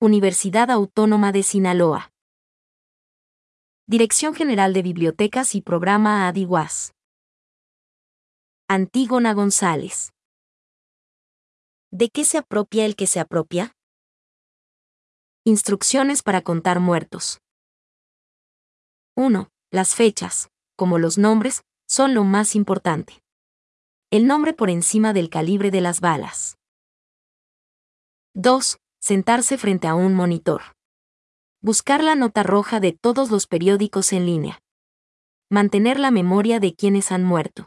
Universidad Autónoma de Sinaloa. Dirección General de Bibliotecas y Programa ADIWAS. Antígona González. ¿De qué se apropia el que se apropia? Instrucciones para contar muertos. 1. Las fechas, como los nombres, son lo más importante. El nombre por encima del calibre de las balas. 2. Sentarse frente a un monitor. Buscar la nota roja de todos los periódicos en línea. Mantener la memoria de quienes han muerto.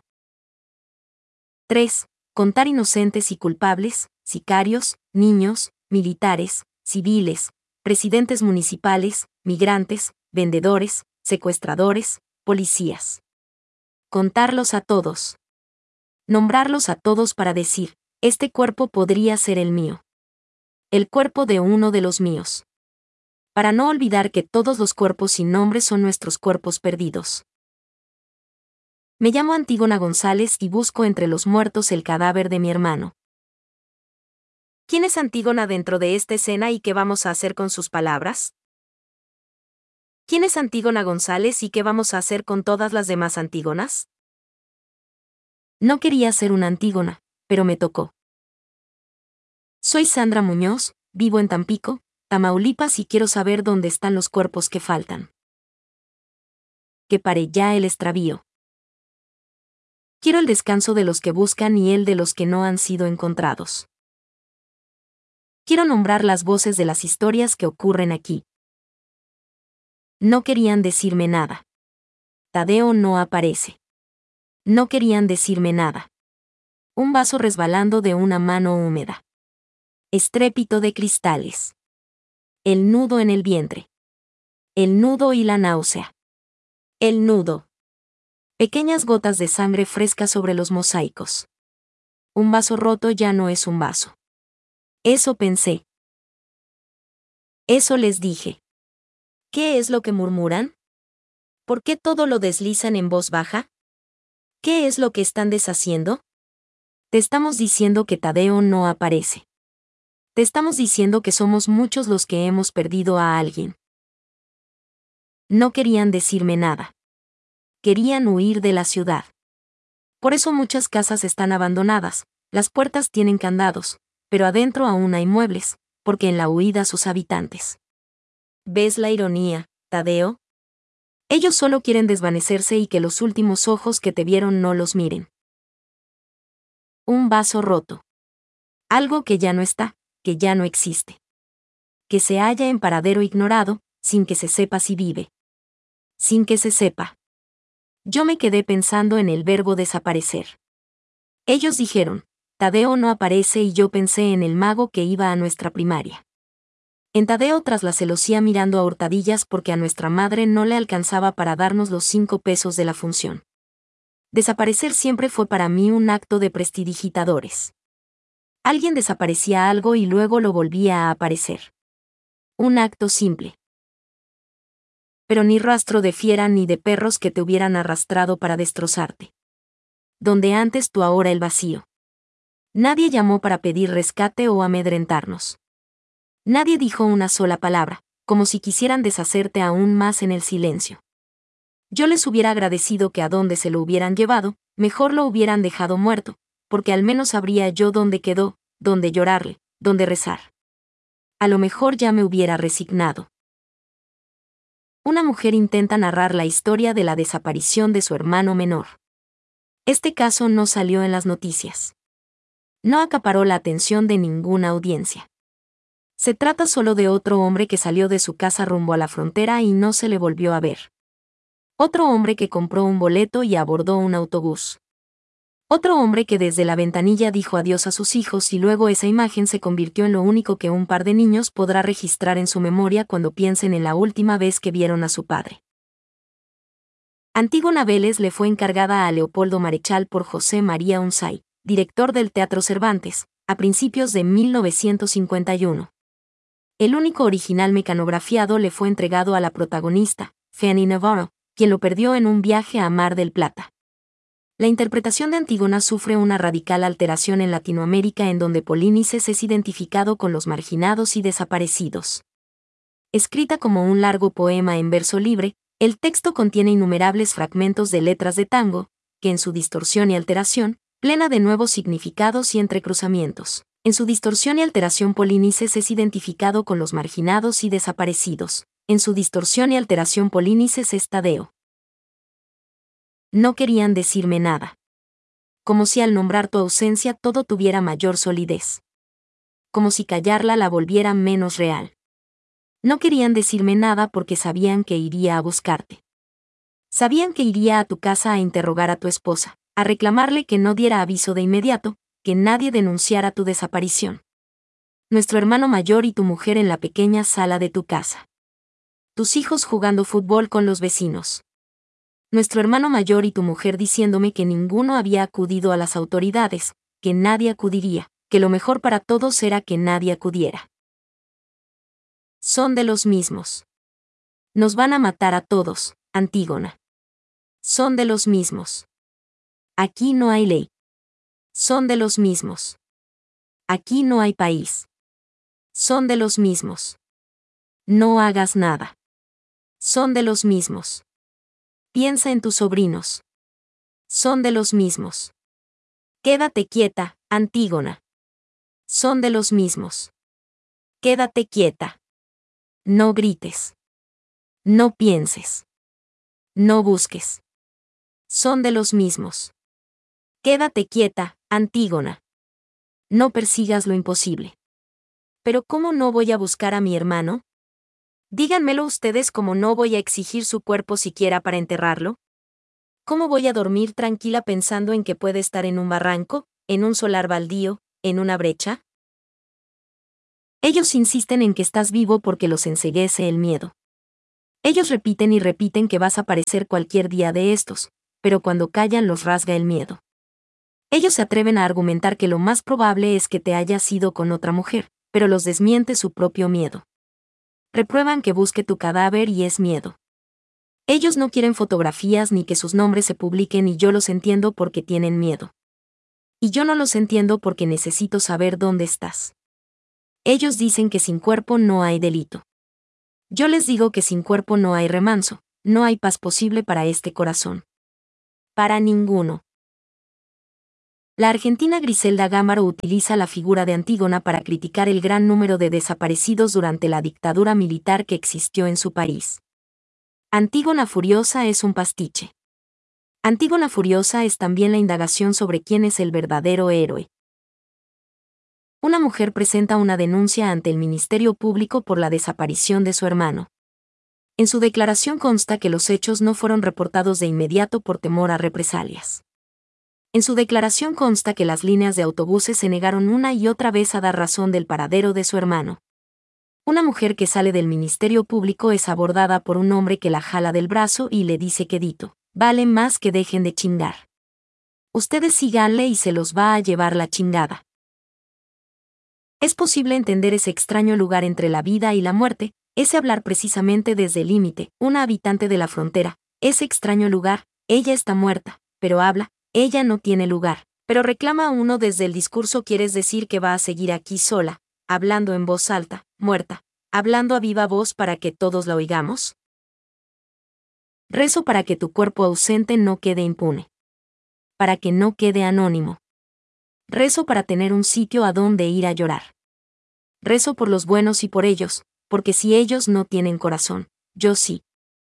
3. Contar inocentes y culpables, sicarios, niños, militares, civiles, presidentes municipales, migrantes, vendedores, secuestradores, policías. Contarlos a todos. Nombrarlos a todos para decir, este cuerpo podría ser el mío. El cuerpo de uno de los míos. Para no olvidar que todos los cuerpos sin nombre son nuestros cuerpos perdidos. Me llamo Antígona González y busco entre los muertos el cadáver de mi hermano. ¿Quién es Antígona dentro de esta escena y qué vamos a hacer con sus palabras? ¿Quién es Antígona González y qué vamos a hacer con todas las demás Antígonas? No quería ser una Antígona, pero me tocó. Soy Sandra Muñoz, vivo en Tampico, Tamaulipas y quiero saber dónde están los cuerpos que faltan. Que pare ya el extravío. Quiero el descanso de los que buscan y el de los que no han sido encontrados. Quiero nombrar las voces de las historias que ocurren aquí. No querían decirme nada. Tadeo no aparece. No querían decirme nada. Un vaso resbalando de una mano húmeda. Estrépito de cristales. El nudo en el vientre. El nudo y la náusea. El nudo. Pequeñas gotas de sangre fresca sobre los mosaicos. Un vaso roto ya no es un vaso. Eso pensé. Eso les dije. ¿Qué es lo que murmuran? ¿Por qué todo lo deslizan en voz baja? ¿Qué es lo que están deshaciendo? Te estamos diciendo que Tadeo no aparece. Te estamos diciendo que somos muchos los que hemos perdido a alguien. No querían decirme nada. Querían huir de la ciudad. Por eso muchas casas están abandonadas, las puertas tienen candados, pero adentro aún hay muebles, porque en la huida sus habitantes. ¿Ves la ironía, Tadeo? Ellos solo quieren desvanecerse y que los últimos ojos que te vieron no los miren. Un vaso roto. Algo que ya no está, que ya no existe. Que se halla en paradero ignorado, sin que se sepa si vive. Sin que se sepa. Yo me quedé pensando en el verbo desaparecer. Ellos dijeron, Tadeo no aparece y yo pensé en el mago que iba a nuestra primaria. En Tadeo tras la celosía mirando a hurtadillas porque a nuestra madre no le alcanzaba para darnos los 5 pesos de la función. Desaparecer siempre fue para mí un acto de prestidigitadores. Alguien desaparecía algo y luego lo volvía a aparecer. Un acto simple. Pero ni rastro de fiera ni de perros que te hubieran arrastrado para destrozarte. Donde antes tú ahora el vacío. Nadie llamó para pedir rescate o amedrentarnos. Nadie dijo una sola palabra, como si quisieran deshacerte aún más en el silencio. Yo les hubiera agradecido que a donde se lo hubieran llevado, mejor lo hubieran dejado muerto, porque al menos sabría yo dónde quedó, dónde llorarle, dónde rezar. A lo mejor ya me hubiera resignado. Una mujer intenta narrar la historia de la desaparición de su hermano menor. Este caso no salió en las noticias. No acaparó la atención de ninguna audiencia. Se trata solo de otro hombre que salió de su casa rumbo a la frontera y no se le volvió a ver. Otro hombre que compró un boleto y abordó un autobús. Otro hombre que desde la ventanilla dijo adiós a sus hijos y luego esa imagen se convirtió en lo único que un par de niños podrá registrar en su memoria cuando piensen en la última vez que vieron a su padre. Antígona Vélez le fue encargada a Leopoldo Marechal por José María Unzay, director del Teatro Cervantes, a principios de 1951. El único original mecanografiado le fue entregado a la protagonista, Fanny Navarro, quien lo perdió en un viaje a Mar del Plata. La interpretación de Antígona sufre una radical alteración en Latinoamérica, en donde Polinices es identificado con los marginados y desaparecidos. Escrita como un largo poema en verso libre, el texto contiene innumerables fragmentos de letras de tango, que en su distorsión y alteración, plena de nuevos significados y entrecruzamientos. En su distorsión y alteración, Polinices es identificado con los marginados y desaparecidos. En su distorsión y alteración, Polinices es Tadeo. No querían decirme nada. Como si al nombrar tu ausencia todo tuviera mayor solidez. Como si callarla la volviera menos real. No querían decirme nada porque sabían que iría a buscarte. Sabían que iría a tu casa a interrogar a tu esposa, a reclamarle que no diera aviso de inmediato, que nadie denunciara tu desaparición. Nuestro hermano mayor y tu mujer en la pequeña sala de tu casa. Tus hijos jugando fútbol con los vecinos. Nuestro hermano mayor y tu mujer diciéndome que ninguno había acudido a las autoridades, que nadie acudiría, que lo mejor para todos era que nadie acudiera. Son de los mismos. Nos van a matar a todos, Antígona. Son de los mismos. Aquí no hay ley. Son de los mismos. Aquí no hay país. Son de los mismos. No hagas nada. Son de los mismos. Piensa en tus sobrinos. Son de los mismos. Quédate quieta, Antígona. Son de los mismos. Quédate quieta. No grites. No pienses. No busques. Son de los mismos. Quédate quieta, Antígona. No persigas lo imposible. ¿Pero cómo no voy a buscar a mi hermano? Díganmelo ustedes, cómo no voy a exigir su cuerpo siquiera para enterrarlo. ¿Cómo voy a dormir tranquila pensando en que puede estar en un barranco, en un solar baldío, en una brecha? Ellos insisten en que estás vivo porque los enceguece el miedo. Ellos repiten y repiten que vas a aparecer cualquier día de estos, pero cuando callan los rasga el miedo. Ellos se atreven a argumentar que lo más probable es que te hayas ido con otra mujer, pero los desmiente su propio miedo. Reprueban que busque tu cadáver y es miedo. Ellos no quieren fotografías ni que sus nombres se publiquen, y yo los entiendo porque tienen miedo. Y yo no los entiendo porque necesito saber dónde estás. Ellos dicen que sin cuerpo no hay delito. Yo les digo que sin cuerpo no hay remanso, no hay paz posible para este corazón. Para ninguno. La argentina Griselda Gámaro utiliza la figura de Antígona para criticar el gran número de desaparecidos durante la dictadura militar que existió en su país. Antígona Furiosa es un pastiche. Antígona Furiosa es también la indagación sobre quién es el verdadero héroe. Una mujer presenta una denuncia ante el Ministerio Público por la desaparición de su hermano. En su declaración consta que los hechos no fueron reportados de inmediato por temor a represalias. En su declaración consta que las líneas de autobuses se negaron una y otra vez a dar razón del paradero de su hermano. Una mujer que sale del Ministerio Público es abordada por un hombre que la jala del brazo y le dice que dito, vale más que dejen de chingar. Ustedes síganle y se los va a llevar la chingada. Es posible entender ese extraño lugar entre la vida y la muerte, ese hablar precisamente desde el límite, una habitante de la frontera, ese extraño lugar, ella está muerta, pero habla. Ella no tiene lugar, pero reclama a uno desde el discurso. ¿Quieres decir que va a seguir aquí sola, hablando en voz alta, muerta, hablando a viva voz para que todos la oigamos? Rezo para que tu cuerpo ausente no quede impune. Para que no quede anónimo. Rezo para tener un sitio a donde ir a llorar. Rezo por los buenos y por ellos, porque si ellos no tienen corazón, yo sí.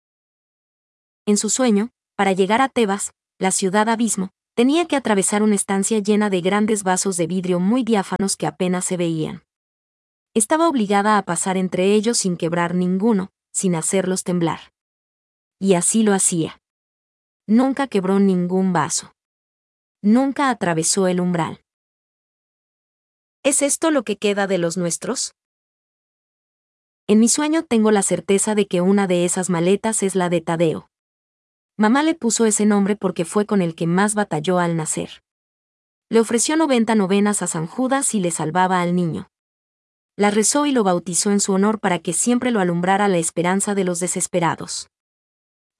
En su sueño, para llegar a Tebas, la ciudad abismo, tenía que atravesar una estancia llena de grandes vasos de vidrio muy diáfanos que apenas se veían. Estaba obligada a pasar entre ellos sin quebrar ninguno, sin hacerlos temblar. Y así lo hacía. Nunca quebró ningún vaso. Nunca atravesó el umbral. ¿Es esto lo que queda de los nuestros? En mi sueño tengo la certeza de que una de esas maletas es la de Tadeo. Mamá le puso ese nombre porque fue con el que más batalló al nacer. Le ofreció 90 novenas a San Judas y le salvaba al niño. La rezó y lo bautizó en su honor para que siempre lo alumbrara la esperanza de los desesperados.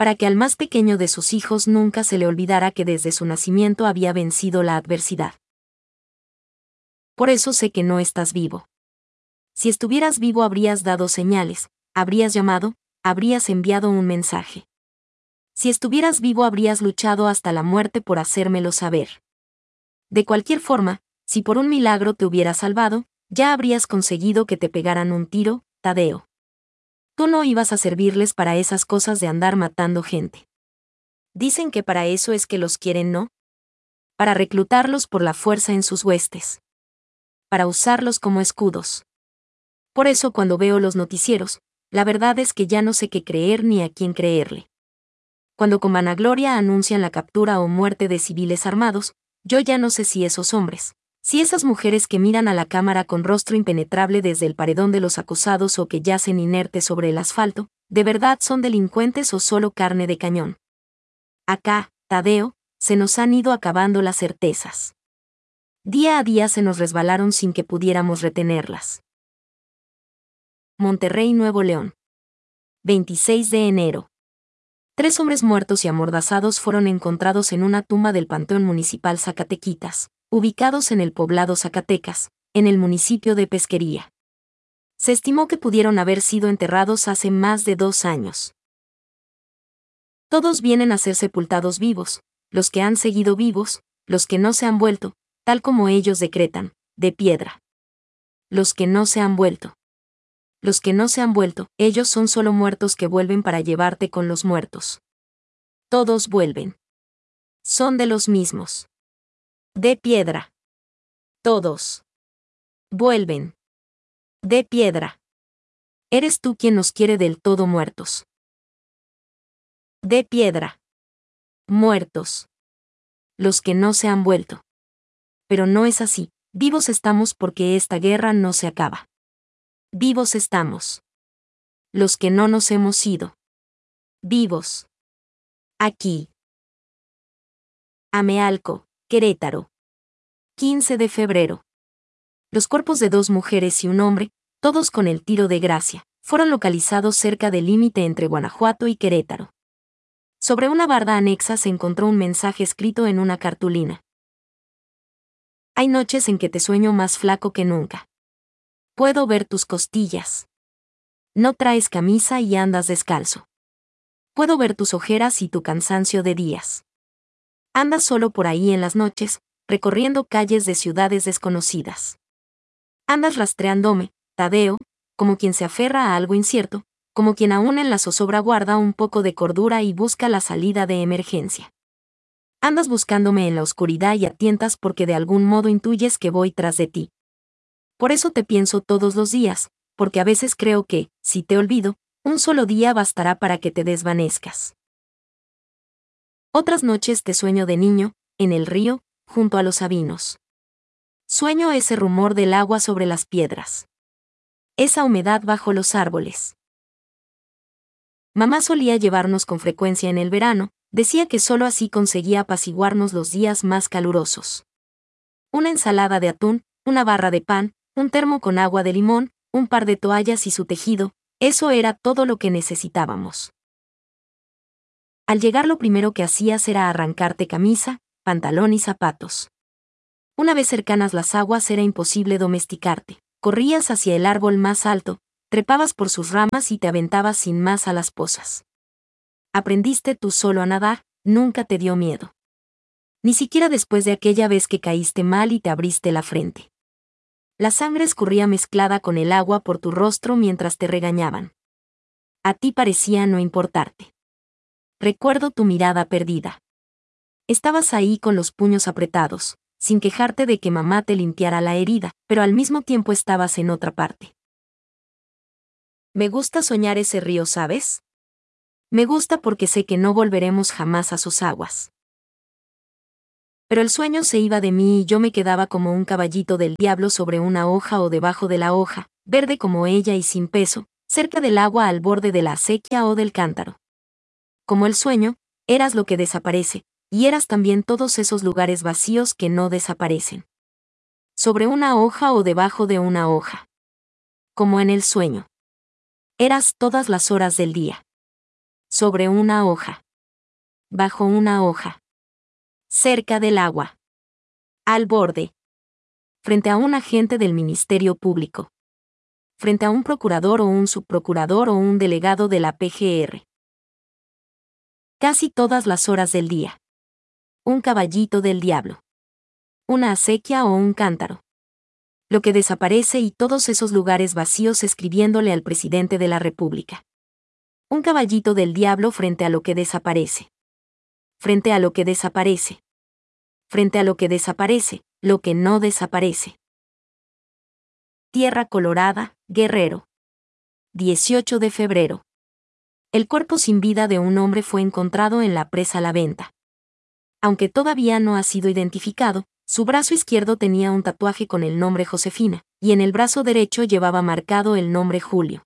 para que al más pequeño de sus hijos nunca se le olvidara que desde su nacimiento había vencido la adversidad. Por eso sé que no estás vivo. Si estuvieras vivo habrías dado señales, habrías llamado, habrías enviado un mensaje. Si estuvieras vivo habrías luchado hasta la muerte por hacérmelo saber. De cualquier forma, si por un milagro te hubiera salvado, ya habrías conseguido que te pegaran un tiro, Tadeo. Tú no ibas a servirles para esas cosas de andar matando gente. Dicen que para eso es que los quieren, ¿no? Para reclutarlos por la fuerza en sus huestes. Para usarlos como escudos. Por eso cuando veo los noticieros, la verdad es que ya no sé qué creer ni a quién creerle. Cuando con vanagloria anuncian la captura o muerte de civiles armados, yo ya no sé si esos hombres, si esas mujeres que miran a la cámara con rostro impenetrable desde el paredón de los acusados o que yacen inertes sobre el asfalto, de verdad son delincuentes o solo carne de cañón. Acá, Tadeo, se nos han ido acabando las certezas. Día a día se nos resbalaron sin que pudiéramos retenerlas. Monterrey, Nuevo León. 26 de enero. 3 hombres muertos y amordazados fueron encontrados en una tumba del Panteón Municipal Zacatequitas, ubicados en el poblado Zacatecas, en el municipio de Pesquería. Se estimó que pudieron haber sido enterrados hace más de 2 años. Todos vienen a ser sepultados vivos, los que han seguido vivos, los que no se han vuelto, tal como ellos decretan, de piedra. Los que no se han vuelto. Los que no se han vuelto, ellos son solo muertos que vuelven para llevarte con los muertos. Todos vuelven. Son de los mismos. De piedra. Todos. Vuelven. De piedra. Eres tú quien nos quiere del todo muertos. De piedra. Muertos. Los que no se han vuelto. Pero no es así, vivos estamos porque esta guerra no se acaba. Vivos estamos. Los que no nos hemos ido. Vivos. Aquí. Amealco, Querétaro. 15 de febrero. Los cuerpos de 2 mujeres y un hombre, todos con el tiro de gracia, fueron localizados cerca del límite entre Guanajuato y Querétaro. Sobre una barda anexa se encontró un mensaje escrito en una cartulina. Hay noches en que te sueño más flaco que nunca. Puedo ver tus costillas. No traes camisa y andas descalzo. Puedo ver tus ojeras y tu cansancio de días. Andas solo por ahí en las noches, recorriendo calles de ciudades desconocidas. Andas rastreándome, Tadeo, como quien se aferra a algo incierto, como quien aún en la zozobra guarda un poco de cordura y busca la salida de emergencia. Andas buscándome en la oscuridad y a tientas porque de algún modo intuyes que voy tras de ti. Por eso te pienso todos los días, porque a veces creo que, si te olvido, un solo día bastará para que te desvanezcas. Otras noches te sueño de niño, en el río, junto a los sabinos. Sueño ese rumor del agua sobre las piedras. Esa humedad bajo los árboles. Mamá solía llevarnos con frecuencia en el verano, decía que solo así conseguía apaciguarnos los días más calurosos. Una ensalada de atún, una barra de pan, un termo con agua de limón, un par de toallas y su tejido, eso era todo lo que necesitábamos. Al llegar lo primero que hacías era arrancarte camisa, pantalón y zapatos. Una vez cercanas las aguas era imposible domesticarte. Corrías hacia el árbol más alto, trepabas por sus ramas y te aventabas sin más a las pozas. Aprendiste tú solo a nadar, nunca te dio miedo. Ni siquiera después de aquella vez que caíste mal y te abriste la frente. La sangre escurría mezclada con el agua por tu rostro mientras te regañaban. A ti parecía no importarte. Recuerdo tu mirada perdida. Estabas ahí con los puños apretados, sin quejarte de que mamá te limpiara la herida, pero al mismo tiempo estabas en otra parte. Me gusta soñar ese río, ¿sabes? Me gusta porque sé que no volveremos jamás a sus aguas. Pero el sueño se iba de mí y yo me quedaba como un caballito del diablo sobre una hoja o debajo de la hoja, verde como ella y sin peso, cerca del agua al borde de la acequia o del cántaro. Como el sueño, eras lo que desaparece, y eras también todos esos lugares vacíos que no desaparecen. Sobre una hoja o debajo de una hoja. Como en el sueño. Eras todas las horas del día. Sobre una hoja. Bajo una hoja. Cerca del agua. Al borde. Frente a un agente del Ministerio Público. Frente a un procurador o un subprocurador o un delegado de la PGR. Casi todas las horas del día. Un caballito del diablo. Una acequia o un cántaro. Lo que desaparece y todos esos lugares vacíos escribiéndole al presidente de la República. Un caballito del diablo frente a lo que desaparece. Frente a lo que desaparece. Frente a lo que desaparece, lo que no desaparece. Tierra Colorada, Guerrero. 18 de febrero. El cuerpo sin vida de un hombre fue encontrado en la presa La Venta. Aunque todavía no ha sido identificado, su brazo izquierdo tenía un tatuaje con el nombre Josefina, y en el brazo derecho llevaba marcado el nombre Julio.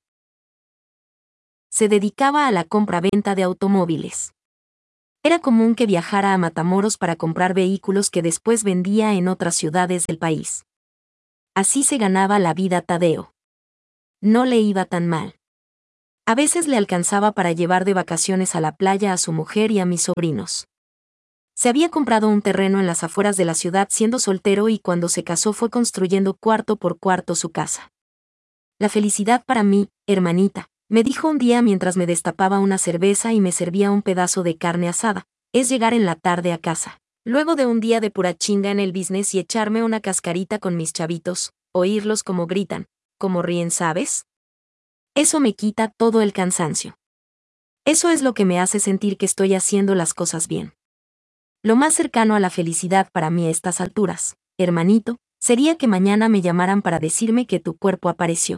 Se dedicaba a la compra-venta de automóviles. Era común que viajara a Matamoros para comprar vehículos que después vendía en otras ciudades del país. Así se ganaba la vida Tadeo. No le iba tan mal. A veces le alcanzaba para llevar de vacaciones a la playa a su mujer y a mis sobrinos. Se había comprado un terreno en las afueras de la ciudad siendo soltero y cuando se casó fue construyendo cuarto por cuarto su casa. La felicidad para mí, hermanita, me dijo un día mientras me destapaba una cerveza y me servía un pedazo de carne asada, es llegar en la tarde a casa. Luego de un día de pura chinga en el business y echarme una cascarita con mis chavitos, oírlos como gritan, como ríen, ¿sabes? Eso me quita todo el cansancio. Eso es lo que me hace sentir que estoy haciendo las cosas bien. Lo más cercano a la felicidad para mí a estas alturas, hermanito, sería que mañana me llamaran para decirme que tu cuerpo apareció.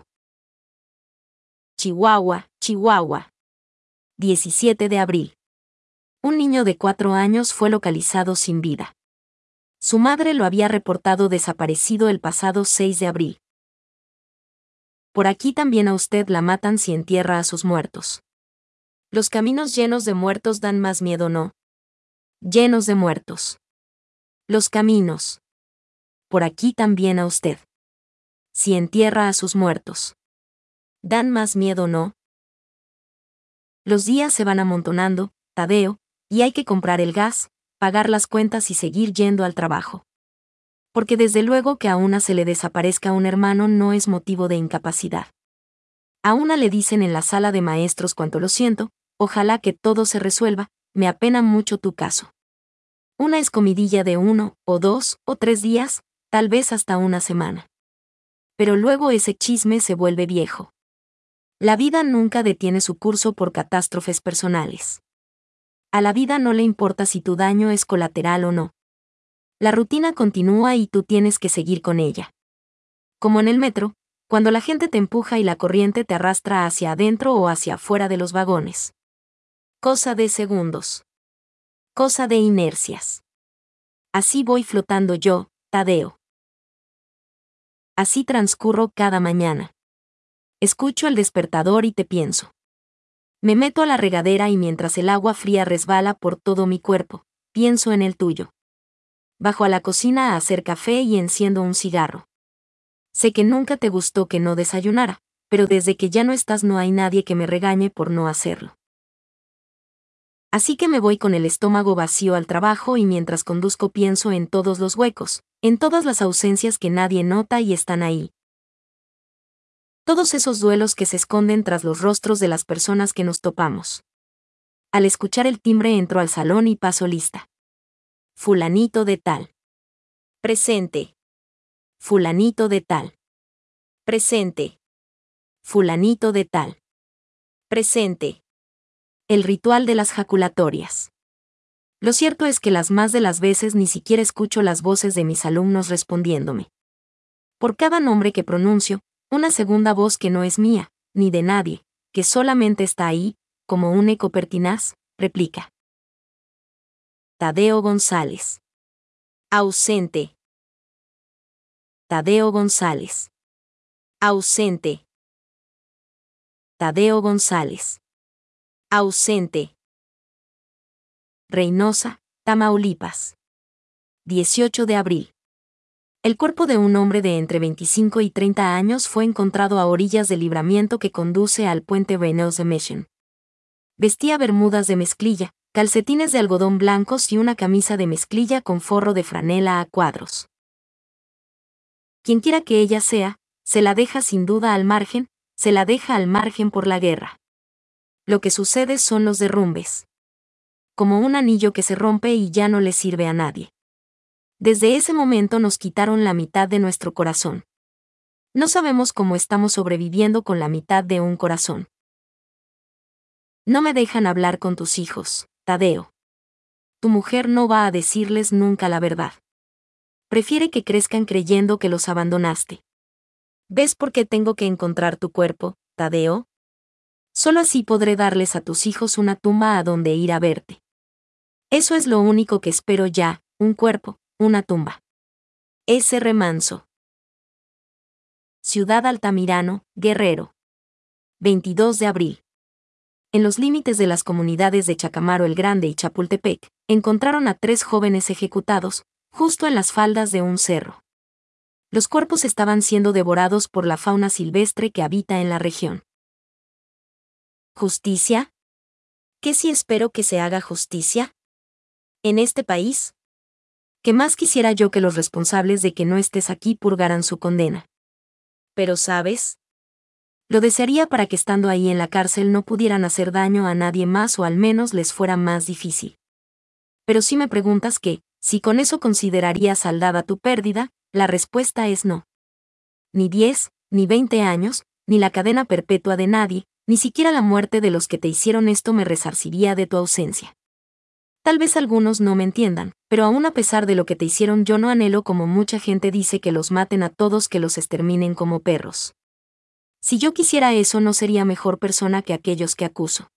Chihuahua, Chihuahua. 17 de abril. Un niño de 4 años fue localizado sin vida. Su madre lo había reportado desaparecido el pasado 6 de abril. Por aquí también a usted la matan si entierra a sus muertos. Los caminos llenos de muertos dan más miedo, ¿no? Llenos de muertos. Los caminos. Por aquí también a usted. Si entierra a sus muertos. Dan más miedo, ¿no? Los días se van amontonando, Tadeo, y hay que comprar el gas, pagar las cuentas y seguir yendo al trabajo. Porque desde luego que a una se le desaparezca un hermano no es motivo de incapacidad. A una le dicen en la sala de maestros cuánto lo siento, ojalá que todo se resuelva, me apena mucho tu caso. Una escomidilla de 1, o 2, o 3 días, tal vez hasta una semana. Pero luego ese chisme se vuelve viejo. La vida nunca detiene su curso por catástrofes personales. A la vida no le importa si tu daño es colateral o no. La rutina continúa y tú tienes que seguir con ella. Como en el metro, cuando la gente te empuja y la corriente te arrastra hacia adentro o hacia afuera de los vagones. Cosa de segundos. Cosa de inercias. Así voy flotando yo, Tadeo. Así transcurro cada mañana. Escucho el despertador y te pienso. Me meto a la regadera y mientras el agua fría resbala por todo mi cuerpo, pienso en el tuyo. Bajo a la cocina a hacer café y enciendo un cigarro. Sé que nunca te gustó que no desayunara, pero desde que ya no estás no hay nadie que me regañe por no hacerlo. Así que me voy con el estómago vacío al trabajo y mientras conduzco pienso en todos los huecos, en todas las ausencias que nadie nota y están ahí. Todos esos duelos que se esconden tras los rostros de las personas que nos topamos. Al escuchar el timbre entro al salón y paso lista. Fulanito de tal. Presente. Fulanito de tal. Presente. Fulanito de tal. Presente. El ritual de las jaculatorias. Lo cierto es que las más de las veces ni siquiera escucho las voces de mis alumnos respondiéndome. Por cada nombre que pronuncio, una segunda voz que no es mía, ni de nadie, que solamente está ahí, como un eco pertinaz, replica. Tadeo González. Ausente. Tadeo González. Ausente. Tadeo González. Ausente. Reynosa, Tamaulipas. 18 de abril. El cuerpo de un hombre de entre 25 y 30 años fue encontrado a orillas del libramiento que conduce al puente Reynosa Mission. Vestía bermudas de mezclilla, calcetines de algodón blancos y una camisa de mezclilla con forro de franela a cuadros. Quienquiera que ella sea, se la deja sin duda al margen, se la deja al margen por la guerra. Lo que sucede son los derrumbes. Como un anillo que se rompe y ya no le sirve a nadie. Desde ese momento nos quitaron la mitad de nuestro corazón. No sabemos cómo estamos sobreviviendo con la mitad de un corazón. No me dejan hablar con tus hijos, Tadeo. Tu mujer no va a decirles nunca la verdad. Prefiere que crezcan creyendo que los abandonaste. ¿Ves por qué tengo que encontrar tu cuerpo, Tadeo? Solo así podré darles a tus hijos una tumba a donde ir a verte. Eso es lo único que espero ya, un cuerpo, una tumba. S. Remanso. Ciudad Altamirano, Guerrero. 22 de abril. En los límites de las comunidades de Chacamaro el Grande y Chapultepec, encontraron a 3 jóvenes ejecutados, justo en las faldas de un cerro. Los cuerpos estaban siendo devorados por la fauna silvestre que habita en la región. ¿Justicia? ¿Qué si espero que se haga justicia? ¿En este país? ¿Qué más quisiera yo que los responsables de que no estés aquí purgaran su condena? Pero ¿sabes? Lo desearía para que estando ahí en la cárcel no pudieran hacer daño a nadie más o al menos les fuera más difícil. Pero si me preguntas que, si con eso considerarías saldada tu pérdida, la respuesta es no. Ni 10, ni 20 años, ni la cadena perpetua de nadie, ni siquiera la muerte de los que te hicieron esto me resarciría de tu ausencia. Tal vez algunos no me entiendan, pero aún a pesar de lo que te hicieron yo no anhelo como mucha gente dice que los maten a todos, que los exterminen como perros. Si yo quisiera eso no sería mejor persona que aquellos que acuso.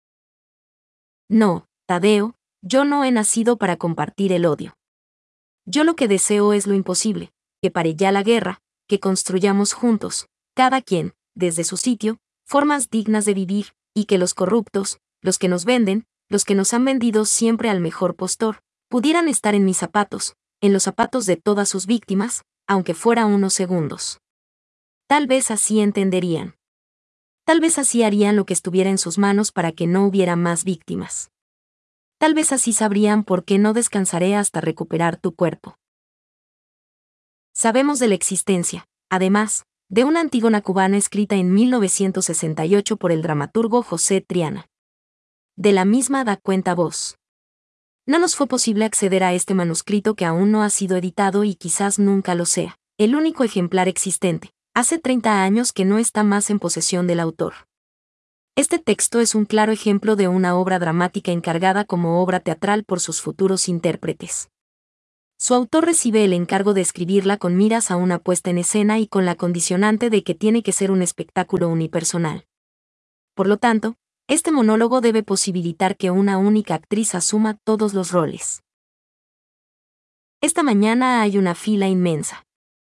No, Tadeo, yo no he nacido para compartir el odio. Yo lo que deseo es lo imposible, que pare ya la guerra, que construyamos juntos, cada quien, desde su sitio, formas dignas de vivir, y que los corruptos, los que nos venden, los que nos han vendido siempre al mejor postor, pudieran estar en mis zapatos, en los zapatos de todas sus víctimas, aunque fuera unos segundos. Tal vez así entenderían. Tal vez así harían lo que estuviera en sus manos para que no hubiera más víctimas. Tal vez así sabrían por qué no descansaré hasta recuperar tu cuerpo. Sabemos de la existencia, además, de una Antígona cubana escrita en 1968 por el dramaturgo José Triana. De la misma da cuenta voz. No nos fue posible acceder a este manuscrito que aún no ha sido editado y quizás nunca lo sea, el único ejemplar existente. Hace 30 años que no está más en posesión del autor. Este texto es un claro ejemplo de una obra dramática encargada como obra teatral por sus futuros intérpretes. Su autor recibe el encargo de escribirla con miras a una puesta en escena y con la condicionante de que tiene que ser un espectáculo unipersonal. Por lo tanto, este monólogo debe posibilitar que una única actriz asuma todos los roles. Esta mañana hay una fila inmensa.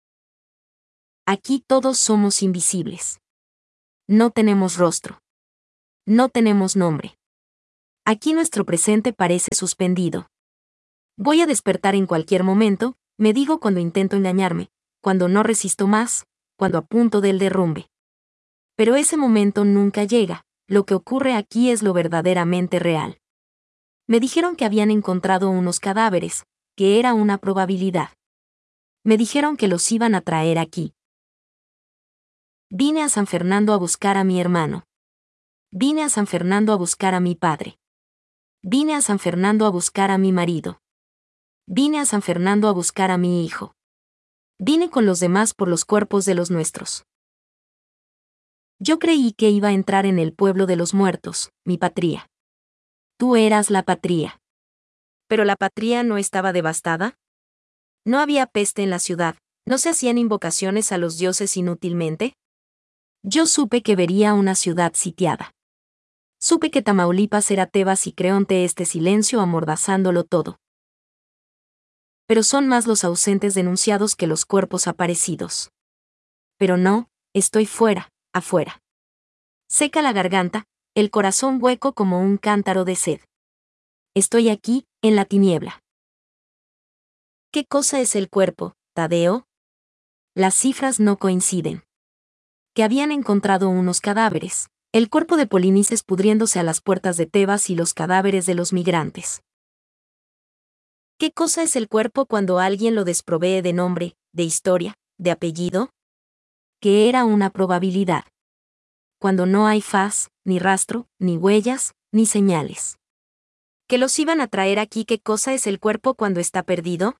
Aquí todos somos invisibles. No tenemos rostro. No tenemos nombre. Aquí nuestro presente parece suspendido. Voy a despertar en cualquier momento, me digo cuando intento engañarme, cuando no resisto más, cuando apunto del derrumbe. Pero ese momento nunca llega, lo que ocurre aquí es lo verdaderamente real. Me dijeron que habían encontrado unos cadáveres, que era una probabilidad. Me dijeron que los iban a traer aquí. Vine a San Fernando a buscar a mi hermano. Vine a San Fernando a buscar a mi padre. Vine a San Fernando a buscar a mi marido. Vine a San Fernando a buscar a mi hijo. Vine con los demás por los cuerpos de los nuestros. Yo creí que iba a entrar en el pueblo de los muertos, mi patria. Tú eras la patria. ¿Pero la patria no estaba devastada? ¿No había peste en la ciudad? ¿No se hacían invocaciones a los dioses inútilmente? Yo supe que vería una ciudad sitiada. Supe que Tamaulipas era Tebas y Creonte este silencio amordazándolo todo. Pero son más los ausentes denunciados que los cuerpos aparecidos. Pero no, estoy fuera, afuera. Seca la garganta, el corazón hueco como un cántaro de sed. Estoy aquí, en la tiniebla. ¿Qué cosa es el cuerpo, Tadeo? Las cifras no coinciden. Que habían encontrado unos cadáveres, El cuerpo de Polinices pudriéndose a las puertas de Tebas y los cadáveres de los migrantes. ¿Qué cosa es el cuerpo cuando alguien lo desprovee de nombre, de historia, de apellido? Que era una probabilidad. Cuando no hay faz, ni rastro, ni huellas, ni señales. ¿Que los iban a traer aquí? ¿Qué cosa es el cuerpo cuando está perdido?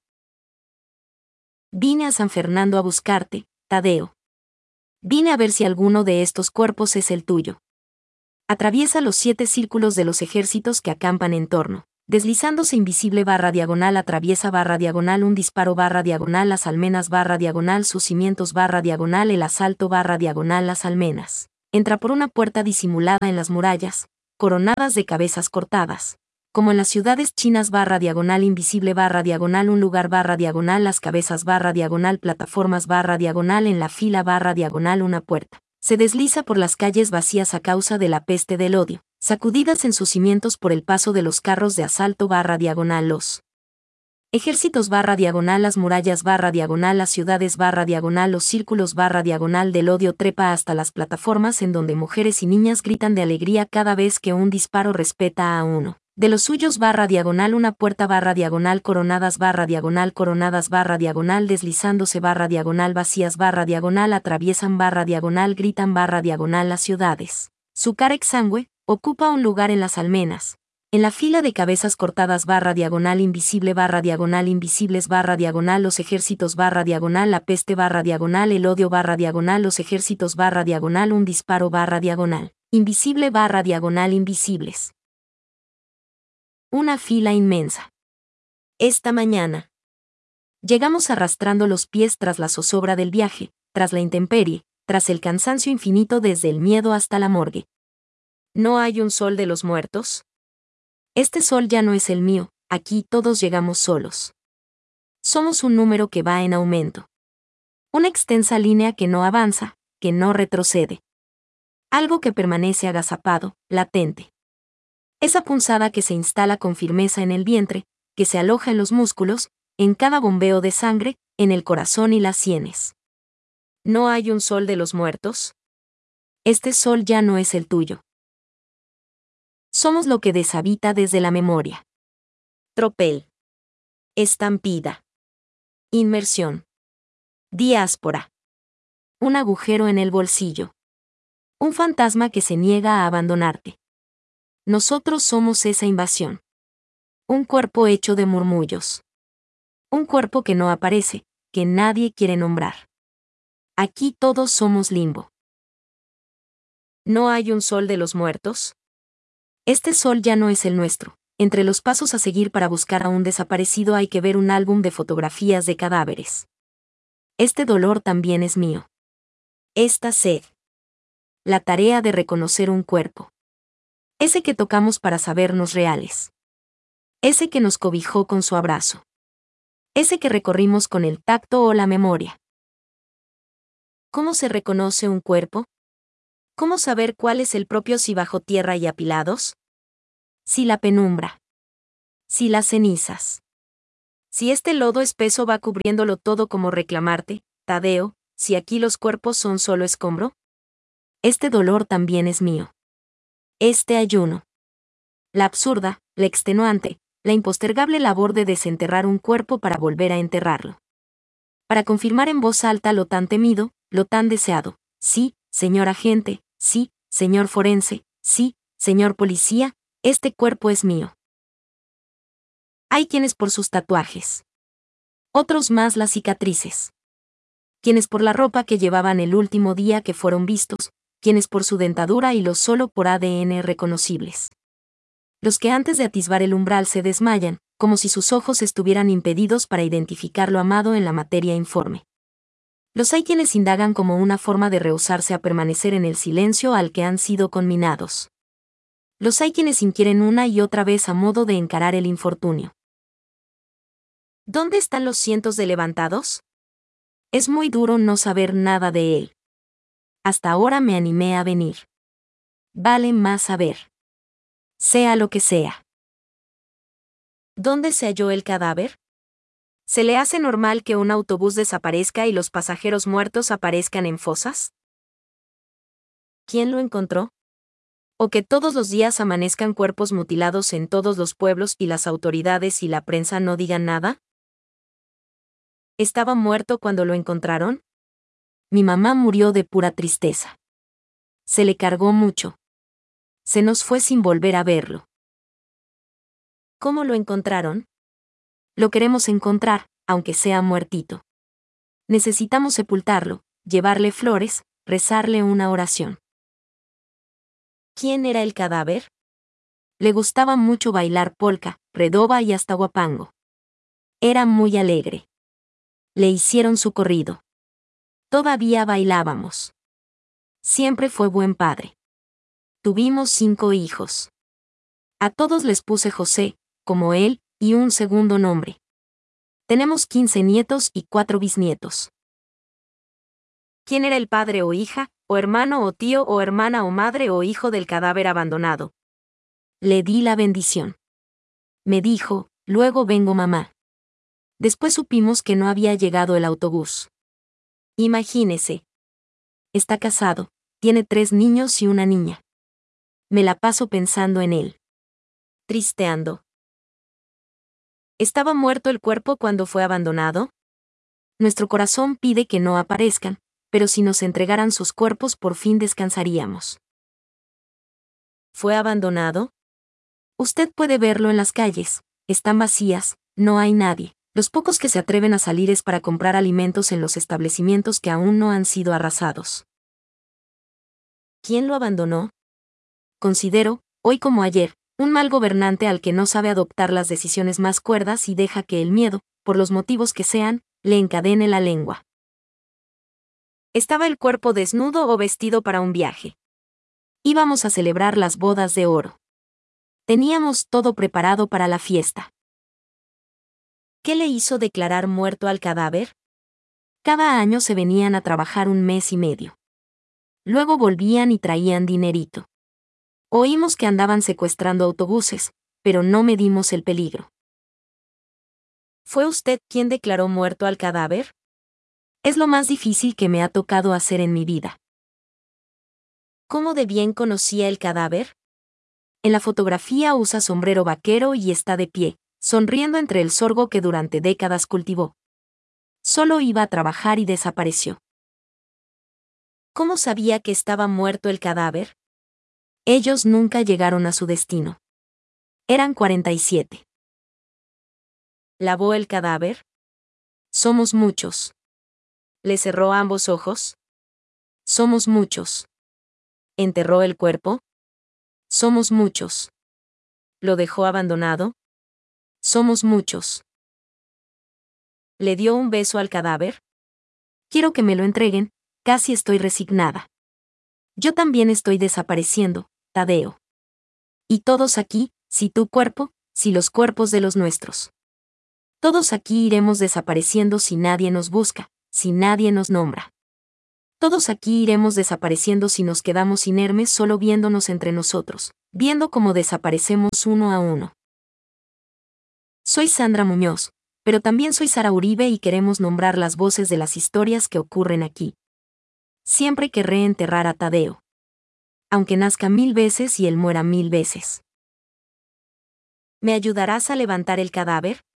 Vine a San Fernando a buscarte, Tadeo. Vine a ver si alguno de estos cuerpos es el tuyo. Atraviesa los 7 círculos de los ejércitos que acampan en torno. Deslizándose invisible barra diagonal atraviesa barra diagonal un disparo barra diagonal las almenas barra diagonal sus cimientos barra diagonal el asalto barra diagonal las almenas. Entra por una puerta disimulada en las murallas, coronadas de cabezas cortadas. Como en las ciudades chinas barra diagonal invisible barra diagonal un lugar barra diagonal las cabezas barra diagonal plataformas barra diagonal en la fila barra diagonal una puerta. Se desliza por las calles vacías a causa de la peste del odio, sacudidas en sus cimientos por el paso de los carros de asalto barra diagonal los ejércitos barra diagonal las murallas barra diagonal las ciudades barra diagonal los círculos barra diagonal del odio trepa hasta las plataformas en donde mujeres y niñas gritan de alegría cada vez que un disparo respeta a uno de los suyos barra diagonal una puerta barra diagonal coronadas barra diagonal deslizándose barra diagonal vacías barra diagonal atraviesan barra diagonal gritan barra diagonal las ciudades. Su cara exangüe ocupa un lugar en las almenas. En la fila de cabezas cortadas barra diagonal invisible barra diagonal invisibles barra diagonal los ejércitos barra diagonal la peste barra diagonal el odio barra diagonal los ejércitos barra diagonal un disparo barra diagonal invisible barra diagonal invisibles. Una fila inmensa. Esta mañana. Llegamos arrastrando los pies tras la zozobra del viaje, tras la intemperie, tras el cansancio infinito desde el miedo hasta la morgue. ¿No hay un sol de los muertos? Este sol ya no es el mío, aquí todos llegamos solos. Somos un número que va en aumento. Una extensa línea que no avanza, que no retrocede. Algo que permanece agazapado, latente. Esa punzada que se instala con firmeza en el vientre, que se aloja en los músculos, en cada bombeo de sangre, en el corazón y las sienes. ¿No hay un sol de los muertos? Este sol ya no es el tuyo. Somos lo que deshabita desde la memoria. Tropel. Estampida. Inmersión. Diáspora. Un agujero en el bolsillo. Un fantasma que se niega a abandonarte. Nosotros somos esa invasión. Un cuerpo hecho de murmullos. Un cuerpo que no aparece, que nadie quiere nombrar. Aquí todos somos limbo. ¿No hay un sol de los muertos? Este sol ya no es el nuestro. Entre los pasos a seguir para buscar a un desaparecido hay que ver un álbum de fotografías de cadáveres. Este dolor también es mío. Esta sed. La tarea de reconocer un cuerpo. Ese que tocamos para sabernos reales. Ese que nos cobijó con su abrazo. Ese que recorrimos con el tacto o la memoria. ¿Cómo se reconoce un cuerpo? ¿Cómo saber cuál es el propio si bajo tierra y apilados? Si la penumbra. Si las cenizas. Si este lodo espeso va cubriéndolo todo como reclamarte, Tadeo, si aquí los cuerpos son solo escombro. Este dolor también es mío. Este ayuno. La absurda, la extenuante, la impostergable labor de desenterrar un cuerpo para volver a enterrarlo. Para confirmar en voz alta lo tan temido, lo tan deseado. Sí, señor agente, sí, señor forense, sí, señor policía, este cuerpo es mío. Hay quienes por sus tatuajes. Otros más las cicatrices. Quienes por la ropa que llevaban el último día que fueron vistos, quienes por su dentadura y los solo por ADN reconocibles. Los que antes de atisbar el umbral se desmayan, como si sus ojos estuvieran impedidos para identificar lo amado en la materia informe. Los hay quienes indagan como una forma de rehusarse a permanecer en el silencio al que han sido conminados. Los hay quienes inquieren una y otra vez a modo de encarar el infortunio. ¿Dónde están los cientos de levantados? Es muy duro no saber nada de él. Hasta ahora me animé a venir. Vale más saber. Sea lo que sea. ¿Dónde se halló el cadáver? ¿Se le hace normal que un autobús desaparezca y los pasajeros muertos aparezcan en fosas? ¿Quién lo encontró? O que todos los días amanezcan cuerpos mutilados en todos los pueblos y las autoridades y la prensa no digan nada. ¿Estaba muerto cuando lo encontraron? Mi mamá murió de pura tristeza. Se le cargó mucho. Se nos fue sin volver a verlo. ¿Cómo lo encontraron? Lo queremos encontrar, aunque sea muertito. Necesitamos sepultarlo, llevarle flores, rezarle una oración. ¿Quién era el cadáver? Le gustaba mucho bailar polka, redoba y hasta guapango. Era muy alegre. Le hicieron su corrido. Todavía bailábamos. Siempre fue buen padre. Tuvimos 5 hijos. A todos les puse José, como él, y un segundo nombre. Tenemos 15 nietos y 4 bisnietos. ¿Quién era el padre o hija, o hermano o tío o hermana o madre o hijo del cadáver abandonado? Le di la bendición. Me dijo, luego vengo mamá. Después supimos que no había llegado el autobús. Imagínese. Está casado, tiene 3 niños y una niña. Me la paso pensando en él. Tristeando. ¿Estaba muerto el cuerpo cuando fue abandonado? Nuestro corazón pide que no aparezcan, pero si nos entregaran sus cuerpos por fin descansaríamos. ¿Fue abandonado? Usted puede verlo en las calles, están vacías, no hay nadie. Los pocos que se atreven a salir es para comprar alimentos en los establecimientos que aún no han sido arrasados. ¿Quién lo abandonó? Considero, hoy como ayer, un mal gobernante al que no sabe adoptar las decisiones más cuerdas y deja que el miedo, por los motivos que sean, le encadene la lengua. ¿Estaba el cuerpo desnudo o vestido para un viaje? Íbamos a celebrar las bodas de oro. Teníamos todo preparado para la fiesta. ¿Qué le hizo declarar muerto al cadáver? Cada año se venían a trabajar 1 mes y medio. Luego volvían y traían dinerito. Oímos que andaban secuestrando autobuses, pero no medimos el peligro. ¿Fue usted quien declaró muerto al cadáver? Es lo más difícil que me ha tocado hacer en mi vida. ¿Cómo de bien conocía el cadáver? En la fotografía usa sombrero vaquero y está de pie, sonriendo entre el sorgo que durante décadas cultivó. Solo iba a trabajar y desapareció. ¿Cómo sabía que estaba muerto el cadáver? Ellos nunca llegaron a su destino. Eran 47. ¿Lavó el cadáver? Somos muchos. ¿Le cerró ambos ojos? Somos muchos. ¿Enterró el cuerpo? Somos muchos. ¿Lo dejó abandonado? Somos muchos. ¿Le dio un beso al cadáver? Quiero que me lo entreguen, casi estoy resignada. Yo también estoy desapareciendo, Tadeo. Y todos aquí, si tu cuerpo, si los cuerpos de los nuestros. Todos aquí iremos desapareciendo si nadie nos busca, si nadie nos nombra. Todos aquí iremos desapareciendo si nos quedamos inermes solo viéndonos entre nosotros, viendo cómo desaparecemos uno a uno. Soy Sandra Muñoz, pero también soy Sara Uribe y queremos nombrar las voces de las historias que ocurren aquí. Siempre querré enterrar a Tadeo. Aunque nazca 1000 veces y él muera 1000 veces. ¿Me ayudarás a levantar el cadáver?